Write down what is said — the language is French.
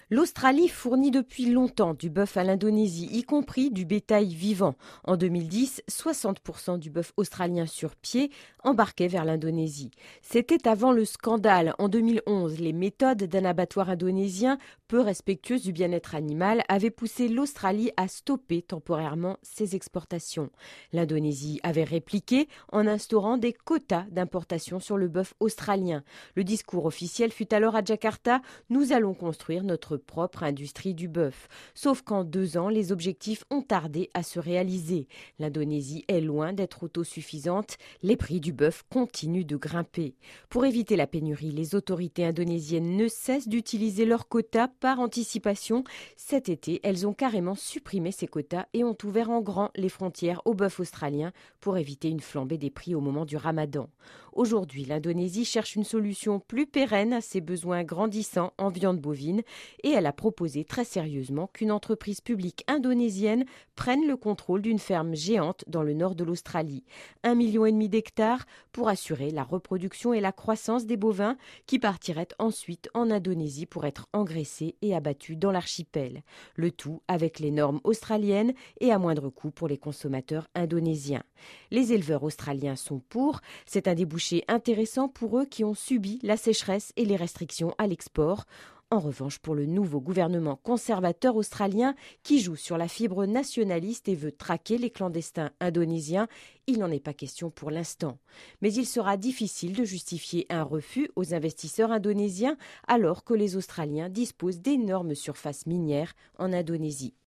L'Australie fournit depuis longtemps du bœuf à l'Indonésie, y compris du bétail vivant. En 2010, 60% du bœuf australien sur pied embarquait vers l'Indonésie. C'était avant le scandale. En 2011, les méthodes d'un abattoir indonésien peu respectueuses du bien-être animal avaient poussé l'Australie à stopper temporairement ses exportations. L'Indonésie avait répliqué en instaurant des quotas d'importation sur le bœuf australien. Le discours officiel fut alors à Jakarta: nous allons construire notre propre industrie du bœuf. Sauf qu'en 2 ans, les objectifs ont tardé à se réaliser. L'Indonésie est loin d'être autosuffisante. Les prix du bœuf continuent de grimper. Pour éviter la pénurie, les autorités indonésiennes ne cessent d'utiliser leurs quotas par anticipation. Cet été, elles ont carrément supprimé ces quotas et ont ouvert en grand les frontières au bœuf australien pour éviter une flambée des prix au moment du Ramadan. Aujourd'hui, l'Indonésie cherche une solution plus pérenne à ses besoins grandissants en viande bovine et elle a proposé très sérieusement qu'une entreprise publique indonésienne prenne le contrôle d'une ferme géante dans le nord de l'Australie. 1,5 million d'hectares pour assurer la reproduction et la croissance des bovins qui partiraient ensuite en Indonésie pour être engraissés et abattus dans l'archipel. Le tout avec les normes australiennes et à moindre coût pour les consommateurs indonésiens. Les éleveurs australiens sont pour. C'est un débouché intéressant pour eux qui ont subi la sécheresse et les restrictions à l'export. En revanche, pour le nouveau gouvernement conservateur australien qui joue sur la fibre nationaliste et veut traquer les clandestins indonésiens, il n'en est pas question pour l'instant. Mais il sera difficile de justifier un refus aux investisseurs indonésiens alors que les Australiens disposent d'énormes surfaces minières en Indonésie.